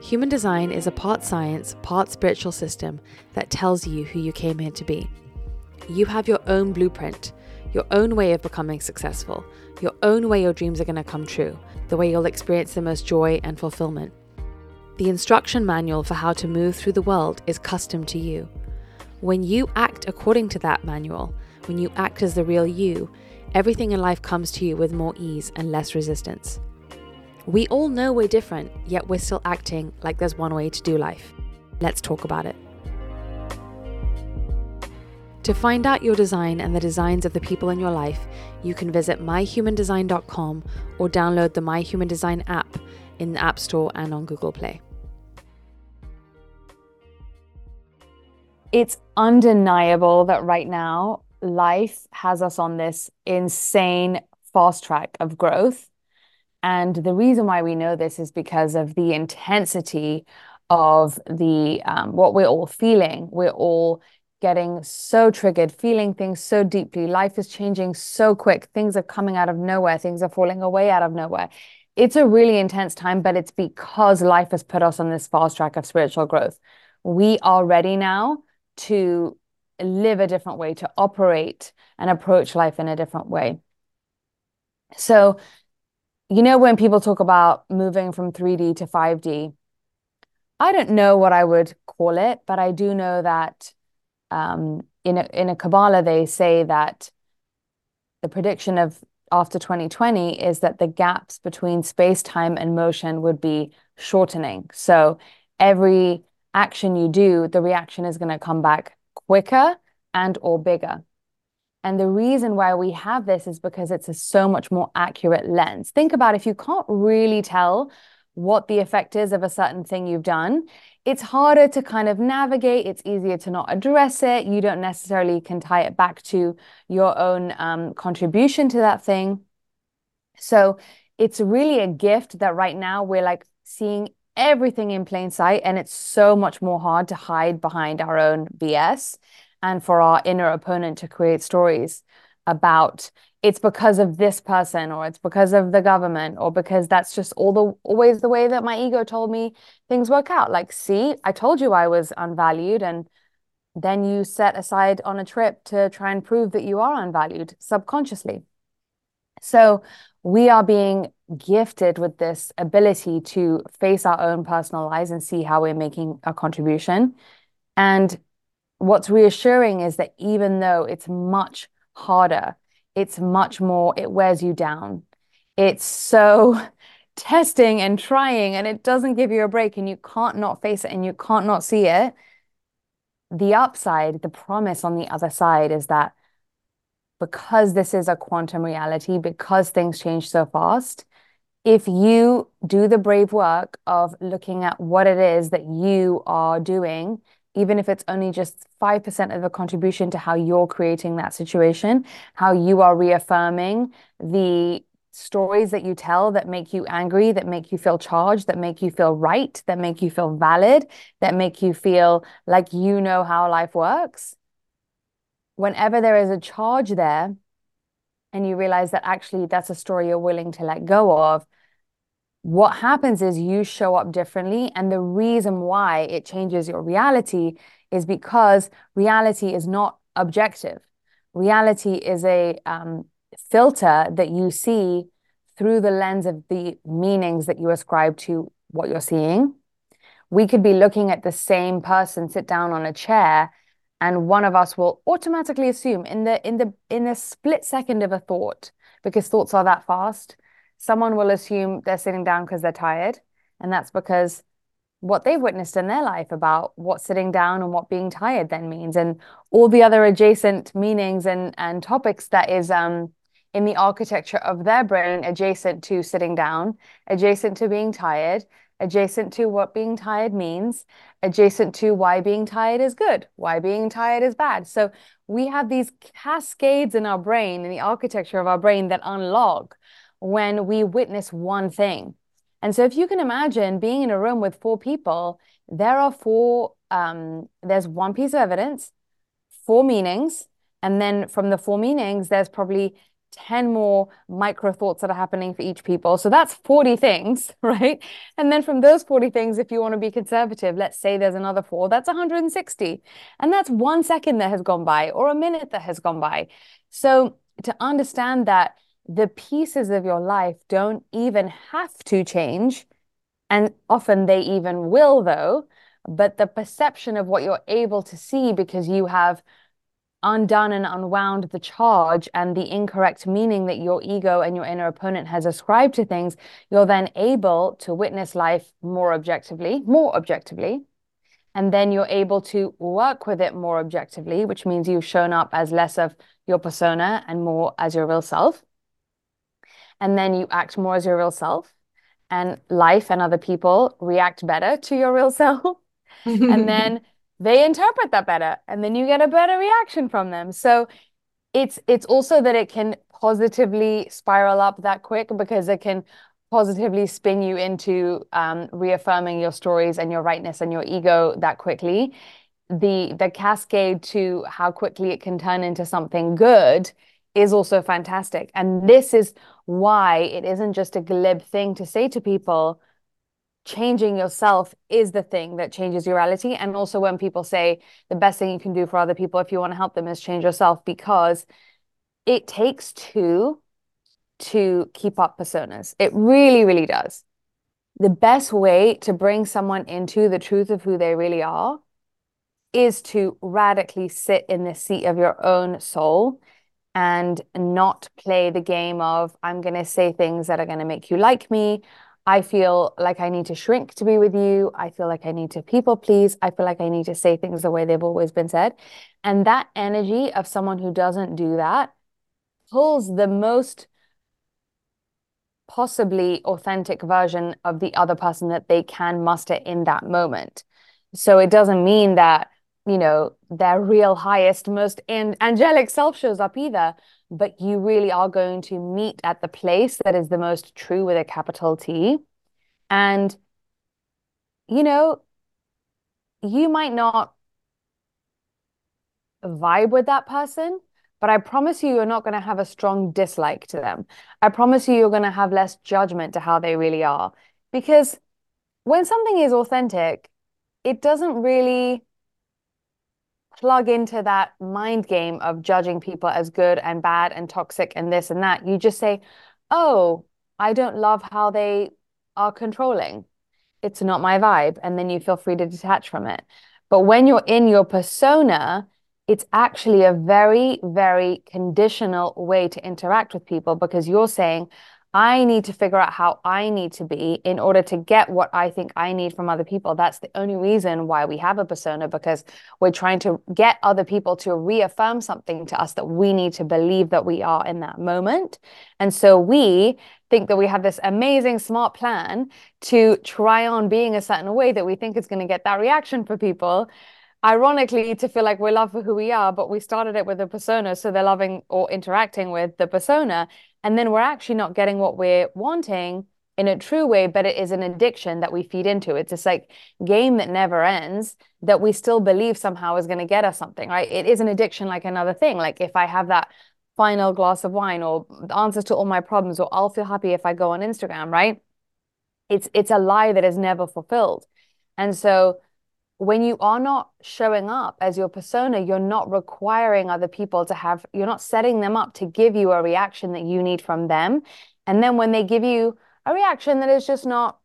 Human design is a part science, part spiritual system that tells you who you came here to be. You have your own blueprint, your own way of becoming successful, your own way your dreams are going to come true, the way you'll experience the most joy and fulfillment. The instruction manual for how to move through the world is custom to you. When you act according to that manual, when you act as the real you, everything in life comes to you with more ease and less resistance. We all know we're different, yet we're still acting like there's one way to do life. Let's talk about it. To find out your design and the designs of the people in your life, you can visit myhumandesign.com or download the My Human Design app in the App Store and on Google Play. It's undeniable that right now, life has us on this insane fast track of growth. And the reason why we know this is because of the intensity of the what we're all feeling. We're all getting so triggered, feeling things so deeply. Life is changing so quick. Things are coming out of nowhere. Things are falling away out of nowhere. It's a really intense time, but it's because life has put us on this fast track of spiritual growth. We are ready now to live a different way, to operate and approach life in a different way. So, you know, when people talk about moving from 3D to 5D, I don't know what I would call it, but I do know that in a Kabbalah, they say that the prediction of after 2020 is that the gaps between space, time, and motion would be shortening. So every action you do, the reaction is going to come back quicker and or bigger. And the reason why we have this is because it's a so much more accurate lens. Think about if you can't really tell what the effect is of a certain thing you've done, it's harder to kind of navigate. It's easier to not address it. You don't necessarily can tie it back to your own contribution to that thing. So it's really a gift that right now we're like seeing everything in plain sight, and it's so much more hard to hide behind our own BS and for our inner opponent to create stories about it's because of this person or it's because of the government or because that's just always the way that my ego told me things work out. Like, see, I told you I was unvalued, and then you set aside on a trip to try and prove that you are unvalued subconsciously. So we are being gifted with this ability to face our own personal lives and see how we're making a contribution. And what's reassuring is that even though it's much harder, it's much more, it wears you down. It's so testing and trying, and it doesn't give you a break, and you can't not face it and you can't not see it. The upside, the promise on the other side is that because this is a quantum reality, because things change so fast, if you do the brave work of looking at what it is that you are doing, even if it's only just 5% of a contribution to how you're creating that situation, how you are reaffirming the stories that you tell that make you angry, that make you feel charged, that make you feel right, that make you feel valid, that make you feel like you know how life works. Whenever there is a charge there and you realize that actually that's a story you're willing to let go of, what happens is you show up differently. And the reason why it changes your reality is because reality is not objective. Reality is a filter that you see through the lens of the meanings that you ascribe to what you're seeing. We could be looking at the same person sit down on a chair, and one of us will automatically assume in the split second of a thought, because thoughts are that fast, someone will assume they're sitting down because they're tired. And that's because what they've witnessed in their life about what sitting down and what being tired then means, and all the other adjacent meanings and topics that is in the architecture of their brain, adjacent to sitting down, adjacent to being tired, adjacent to what being tired means, adjacent to why being tired is good, why being tired is bad. So we have these cascades in our brain, in the architecture of our brain, that unlock when we witness one thing. And so if you can imagine being in a room with 4 people, there are there's one piece of evidence, 4 meanings, and then from the 4 meanings, there's probably 10 more micro thoughts that are happening for each people. So that's 40 things, right? And then from those 40 things, if you want to be conservative, let's say there's another four, that's 160. And that's 1 second that has gone by or a minute that has gone by. So to understand that the pieces of your life don't even have to change, and often they even will, though, but the perception of what you're able to see because you have undone and unwound the charge and the incorrect meaning that your ego and your inner opponent has ascribed to things, you're then able to witness life more objectively. And then you're able to work with it more objectively, which means you've shown up as less of your persona and more as your real self. And then you act more as your real self, and life and other people react better to your real self. And then they interpret that better, and then you get a better reaction from them. So it's also that it can positively spiral up that quick because it can positively spin you into reaffirming your stories and your rightness and your ego that quickly. The cascade to how quickly it can turn into something good is also fantastic. And this is why it isn't just a glib thing to say to people, changing yourself is the thing that changes your reality. And also when people say the best thing you can do for other people if you want to help them is change yourself, because it takes two to keep up personas. It really, really does. The best way to bring someone into the truth of who they really are is to radically sit in the seat of your own soul and not play the game of, I'm going to say things that are going to make you like me. I feel like I need to shrink to be with you. I feel like I need to people please. I feel like I need to say things the way they've always been said. And that energy of someone who doesn't do that pulls the most possibly authentic version of the other person that they can muster in that moment. So it doesn't mean that, their real highest, most angelic self shows up either, but you really are going to meet at the place that is the most true with a capital T. And, you know, you might not vibe with that person, but I promise you, you're not going to have a strong dislike to them. I promise you, you're going to have less judgment to how they really are. Because when something is authentic, it doesn't really plug into that mind game of judging people as good and bad and toxic and this and that. You just say, oh, I don't love how they are controlling. It's not my vibe. And then you feel free to detach from it. But when you're in your persona, it's actually a very, very conditional way to interact with people, because you're saying, I need to figure out how I need to be in order to get what I think I need from other people. That's the only reason why we have a persona, because we're trying to get other people to reaffirm something to us that we need to believe that we are in that moment. And so we think that we have this amazing smart plan to try on being a certain way that we think is going to get that reaction for people. Ironically, to feel like we're loved for who we are, but we started it with a persona, so they're loving or interacting with the persona. And then we're actually not getting what we're wanting in a true way, but it is an addiction that we feed into. It's this like game that never ends that we still believe somehow is going to get us something, right? It is an addiction like another thing. Like if I have that final glass of wine or the answers to all my problems, or I'll feel happy if I go on Instagram, right? It's a lie that is never fulfilled. And so when you are not showing up as your persona, you're not requiring other people to have, you're not setting them up to give you a reaction that you need from them. And then when they give you a reaction that is just not,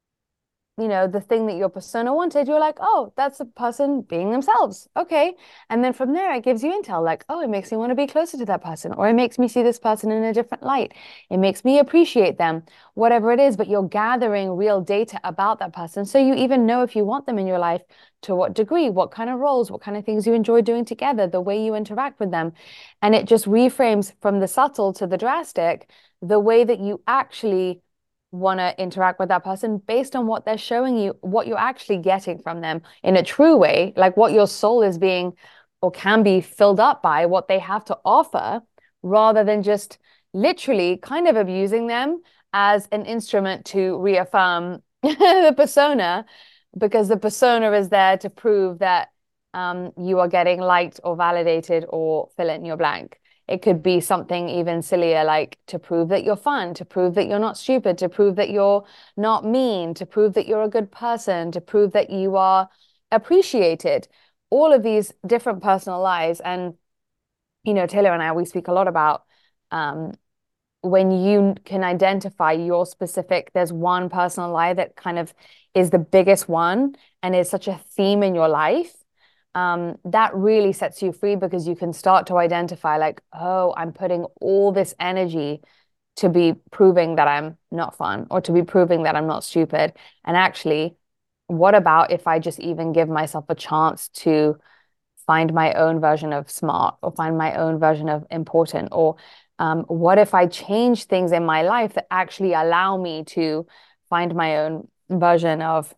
the thing that your persona wanted, you're like, oh, that's a person being themselves. Okay. And then from there, it gives you intel like, oh, it makes me want to be closer to that person, or it makes me see this person in a different light. It makes me appreciate them, whatever it is, but you're gathering real data about that person. So you even know if you want them in your life, to what degree, what kind of roles, what kind of things you enjoy doing together, the way you interact with them. And it just reframes from the subtle to the drastic, the way that you actually want to interact with that person based on what they're showing you, what you're actually getting from them in a true way, like what your soul is being or can be filled up by, what they have to offer, rather than just literally kind of abusing them as an instrument to reaffirm the persona, because the persona is there to prove that you are getting liked or validated or fill in your blank. It could be something even sillier, like to prove that you're fun, to prove that you're not stupid, to prove that you're not mean, to prove that you're a good person, to prove that you are appreciated. All of these different personal lies. And, Taylor and I, we speak a lot about um, when you can identify your specific, there's one personal lie that kind of is the biggest one and is such a theme in your life. That really sets you free because you can start to identify, like, oh, I'm putting all this energy to be proving that I'm not fun or to be proving that I'm not stupid. And actually, what about if I just even give myself a chance to find my own version of smart or find my own version of important? Or what if I change things in my life that actually allow me to find my own version of,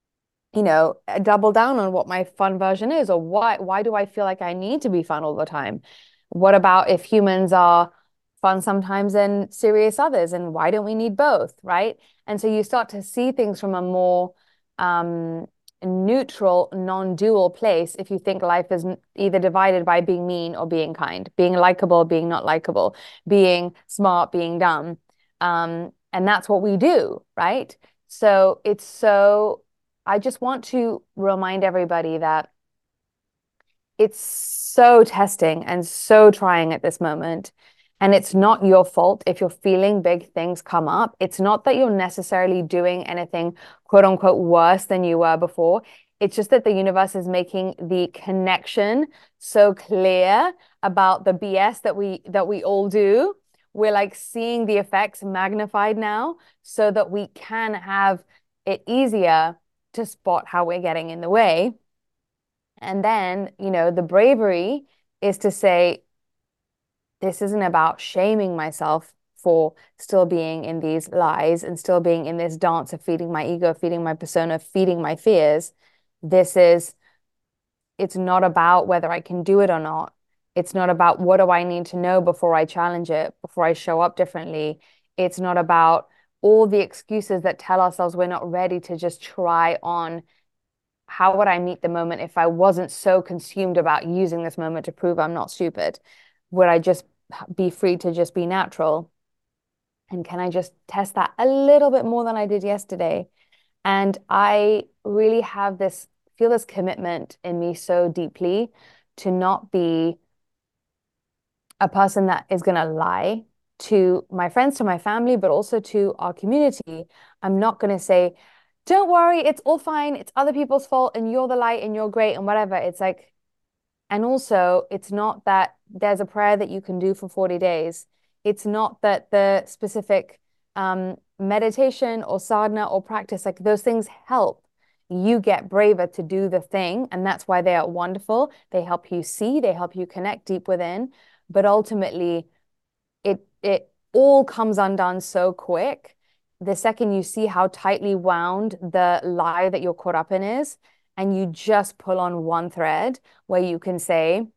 double down on what my fun version is? Or why do I feel like I need to be fun all the time? What about if humans are fun sometimes and serious others? And why don't we need both, right? And so you start to see things from a more um, neutral, non-dual place if you think life is either divided by being mean or being kind, being likable, being not likable, being smart, being dumb. And that's what we do, right? So I just want to remind everybody that it's so testing and so trying at this moment. And it's not your fault if you're feeling big things come up. It's not that you're necessarily doing anything quote unquote worse than you were before. It's just that the universe is making the connection so clear about the BS that we all do. We're like seeing the effects magnified now so that we can have it easier to spot how we're getting in the way. And then, the bravery is to say, this isn't about shaming myself for still being in these lies and still being in this dance of feeding my ego, feeding my persona, feeding my fears. It's not about whether I can do it or not. It's not about what do I need to know before I challenge it, before I show up differently. It's not about all the excuses that tell ourselves we're not ready to just try on how would I meet the moment if I wasn't so consumed about using this moment to prove I'm not stupid? Would I just be free to just be natural? And can I just test that a little bit more than I did yesterday? And I really feel this commitment in me so deeply to not be a person that is going to lie to my friends, to my family, but also to our community. I'm not going to say, don't worry, it's all fine. It's other people's fault and you're the light and you're great and whatever. It's like, and also, it's not that there's a prayer that you can do for 40 days. It's not that the specific meditation or sadhana or practice, like those things help you get braver to do the thing. And that's why they are wonderful. They help you see, they help you connect deep within. But ultimately, it all comes undone so quick. The second you see how tightly wound the lie that you're caught up in is, and you just pull on one thread where you can say,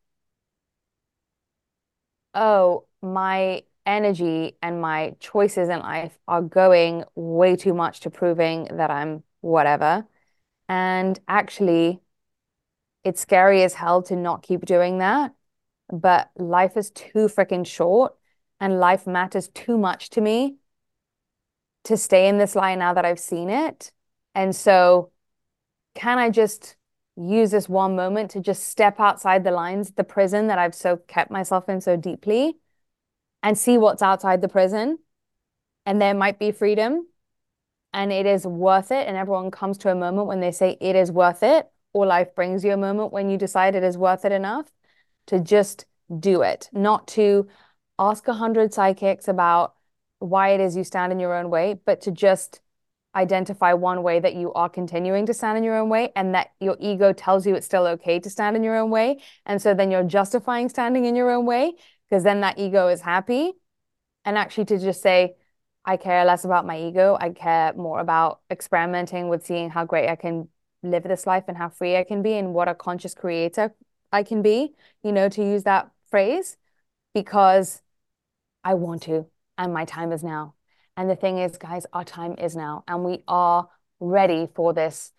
oh, my energy and my choices in life are going way too much to proving that I'm whatever. And actually, it's scary as hell to not keep doing that. But life is too freaking short and life matters too much to me to stay in this lie now that I've seen it. And so, can I just use this one moment to just step outside the lines, the prison that I've so kept myself in so deeply, and see what's outside the prison? And there might be freedom, and it is worth it. And everyone comes to a moment when they say it is worth it, or life brings you a moment when you decide it is worth it enough to just do it, not to ask 100 psychics about why it is you stand in your own way, but to just identify one way that you are continuing to stand in your own way and that your ego tells you it's still okay to stand in your own way. And so then you're justifying standing in your own way because then that ego is happy. And actually to just say, I care less about my ego. I care more about experimenting with seeing how great I can live this life and how free I can be and what a conscious creator I can be, to use that phrase, because I want to, and my time is now. And the thing is, guys, our time is now, and we are ready for this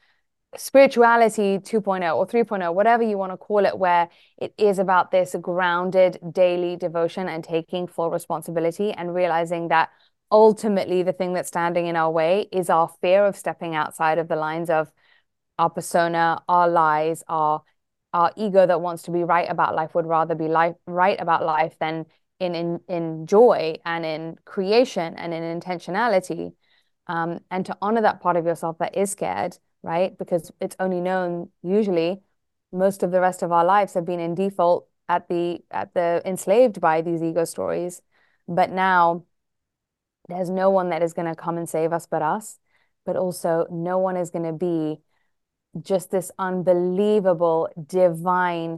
spirituality 2.0 or 3.0, whatever you want to call it, where it is about this grounded daily devotion and taking full responsibility and realizing that ultimately the thing that's standing in our way is our fear of stepping outside of the lines of our persona, our lies, our ego that wants to be right about life would rather be right about life than in joy and in creation and in intentionality. And to honor that part of yourself that is scared, right? Because it's only known usually most of the rest of our lives have been in default at the enslaved by these ego stories. But now there's no one that is going to come and save us but us. But also no one is going to be just this unbelievable divine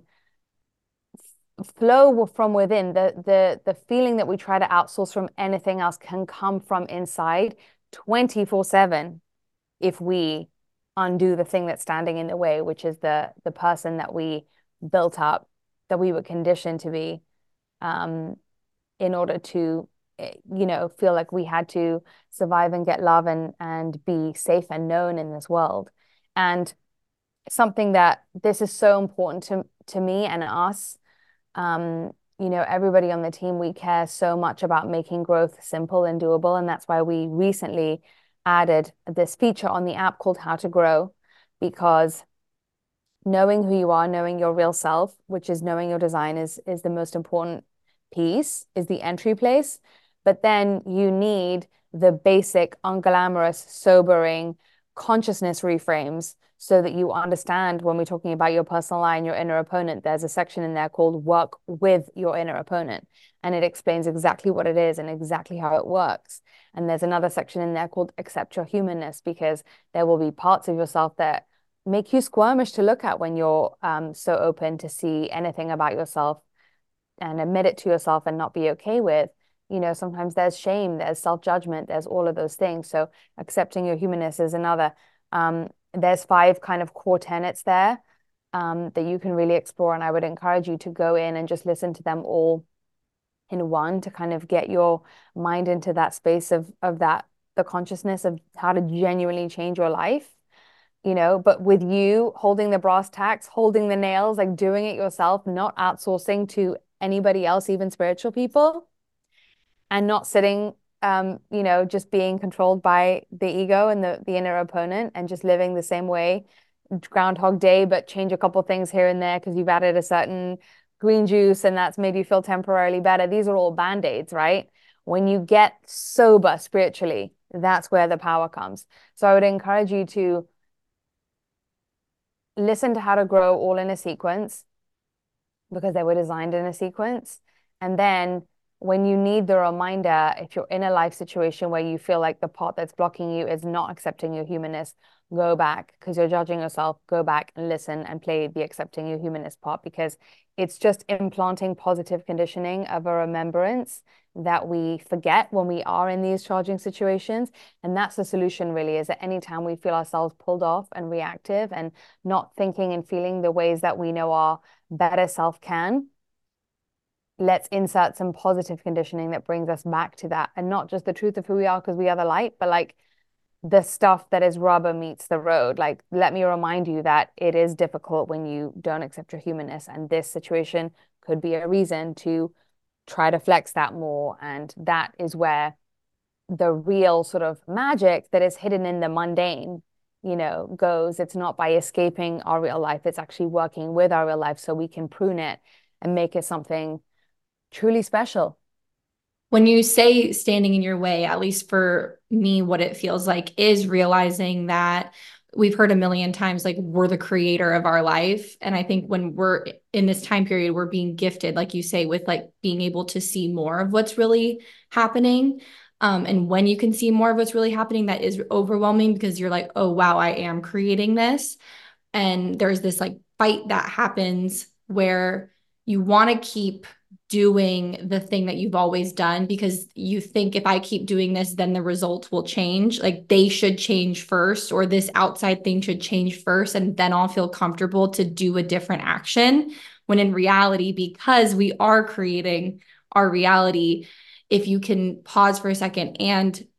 flow from within. The feeling that we try to outsource from anything else can come from inside 24/7 if we undo the thing that's standing in the way, which is the person that we built up, that we were conditioned to be, in order to, feel like we had to survive and get love and be safe and known in this world. And something that this is so important to me and us. Everybody on the team, we care so much about making growth simple and doable. And that's why we recently added this feature on the app called How to Grow, because knowing who you are, knowing your real self, which is knowing your design is the most important piece, is the entry place. But then you need the basic, unglamorous, sobering consciousness reframes so that you understand when we're talking about your personal lie and your inner opponent, there's a section in there called Work with Your Inner Opponent. And it explains exactly what it is and exactly how it works. And there's another section in there called Accept Your Humanness, because there will be parts of yourself that make you squirmish to look at when you're so open to see anything about yourself and admit it to yourself and not be okay with. Sometimes there's shame, there's self-judgment, there's all of those things. So accepting your humanness is another. There's 5 kind of core tenets there that you can really explore. And I would encourage you to go in and just listen to them all in one to kind of get your mind into that space of that, the consciousness of how to genuinely change your life. But with you holding the brass tacks, holding the nails, like doing it yourself, not outsourcing to anybody else, even spiritual people, and not sitting, just being controlled by the ego and the inner opponent and just living the same way, Groundhog Day, but change a couple things here and there because you've added a certain green juice and that's made you feel temporarily better. These are all band-aids, right? When you get sober spiritually, that's where the power comes. So I would encourage you to listen to How to Grow all in a sequence, because they were designed in a sequence. And then when you need the reminder, if you're in a life situation where you feel like the part that's blocking you is not accepting your humanness, go back because you're judging yourself. Go back and listen and play the accepting your humanness part, because it's just implanting positive conditioning of a remembrance that we forget when we are in these charging situations. And that's the solution, really, is that anytime we feel ourselves pulled off and reactive and not thinking and feeling the ways that we know our better self can, let's insert some positive conditioning that brings us back to that, and not just the truth of who we are because we are the light, but like the stuff that is rubber meets the road. Like, let me remind you that it is difficult when you don't accept your humanness, and this situation could be a reason to try to flex that more. And that is where the real sort of magic that is hidden in the mundane, goes. It's not by escaping our real life. It's actually working with our real life so we can prune it and make it something truly special. When you say standing in your way, at least for me, what it feels like is realizing that we've heard a million times, like, we're the creator of our life. And I think when we're in this time period, we're being gifted, like you say, with like being able to see more of what's really happening. And when you can see more of what's really happening, that is overwhelming because you're like, oh, wow, I am creating this. And there's this like fight that happens where you want to keep doing the thing that you've always done because you think if I keep doing this, then the results will change. Like, they should change first, or this outside thing should change first, and then I'll feel comfortable to do a different action. When in reality, because we are creating our reality, if you can pause for a second and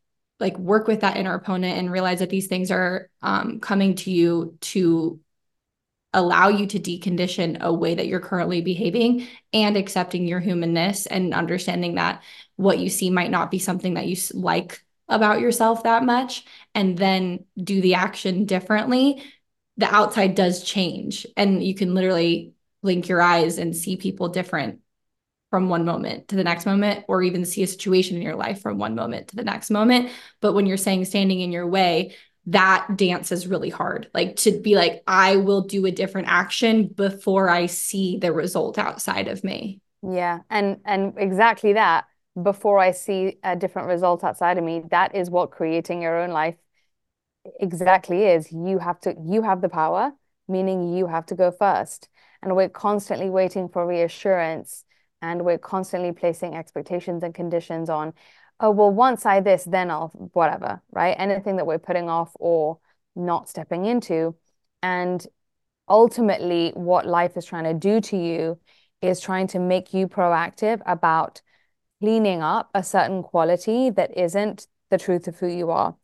like work with that inner opponent and realize that these things are coming to you to allow you to decondition a way that you're currently behaving, and accepting your humanness and understanding that what you see might not be something that you like about yourself that much, and then do the action differently, the outside does change. And you can literally blink your eyes and see people different from one moment to the next moment, or even see a situation in your life from one moment to the next moment. But when you're saying standing in your way, that dance is really hard. Like to be like, I will do a different action before I see the result outside of me. Yeah, and exactly that. Before I see a different result outside of me, that is what creating your own life exactly is. You have the power, meaning you have to go first. And we're constantly waiting for reassurance, and we're constantly placing expectations and conditions on, oh, well, once I this, then I'll whatever, right? Anything that we're putting off or not stepping into. And ultimately, what life is trying to do to you is trying to make you proactive about cleaning up a certain quality that isn't the truth of who you are.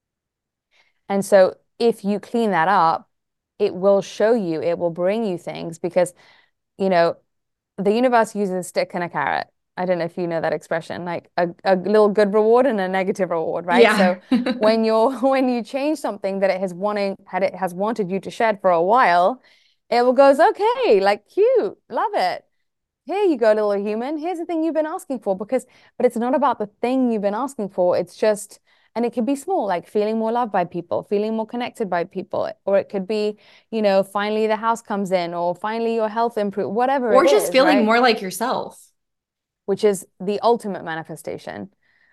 And so if you clean that up, it will show you, it will bring you things because, you know, the universe uses a stick and a carrot. I don't know if you know that expression, like a little good reward and a negative reward, right? Yeah. So when you change something that it has wanted you to shed for a while, it will goes, okay, like cute, love it. Here you go, little human. Here's the thing you've been asking for, but it's not about the thing you've been asking for. It's just, and it could be small, like feeling more loved by people, feeling more connected by people, or it could be, finally the house comes in, or finally your health improve, whatever Or it just is, feeling right? more like yourself. Which is the ultimate manifestation,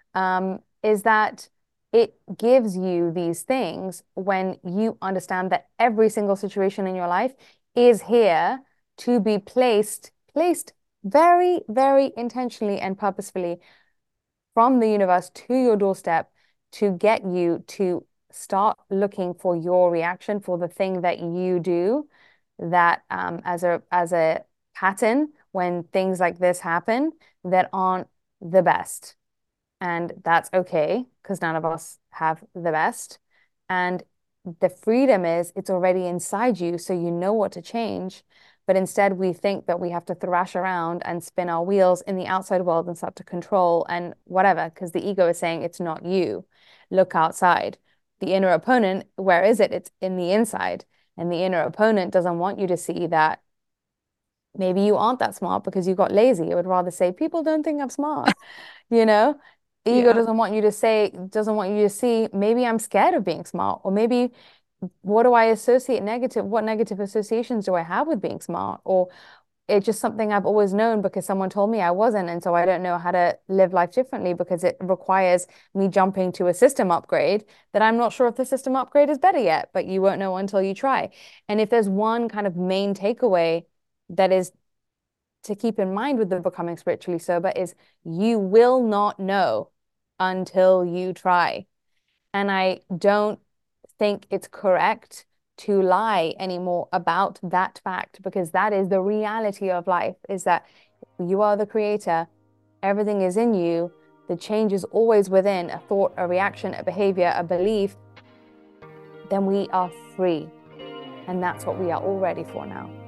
is that it gives you these things when you understand that every single situation in your life is here to be placed very, very intentionally and purposefully from the universe to your doorstep to get you to start looking for your reaction for the thing that you do that as a pattern when things like this happen that aren't the best. And that's okay because none of us have the best. And the freedom is it's already inside you, so you know what to change. But instead, we think that we have to thrash around and spin our wheels in the outside world and start to control and whatever, because the ego is saying it's not you. Look outside. The inner opponent, where is it? It's in the inside. And the inner opponent doesn't want you to see that maybe you aren't that smart because you got lazy. It would rather say, people don't think I'm smart, you know? The ego Yeah. doesn't want you to see, maybe I'm scared of being smart, or maybe what do I associate what negative associations do I have with being smart? Or it's just something I've always known because someone told me I wasn't. And so I don't know how to live life differently because it requires me jumping to a system upgrade that I'm not sure if the system upgrade is better yet, but you won't know until you try. And if there's one kind of main takeaway that is to keep in mind with the becoming spiritually sober is you will not know until you try. And I don't think it's correct to lie anymore about that fact because that is the reality of life, is that you are the creator, everything is in you, the change is always within a thought, a reaction, a behavior, a belief. Then we are free. And that's what we are all ready for now.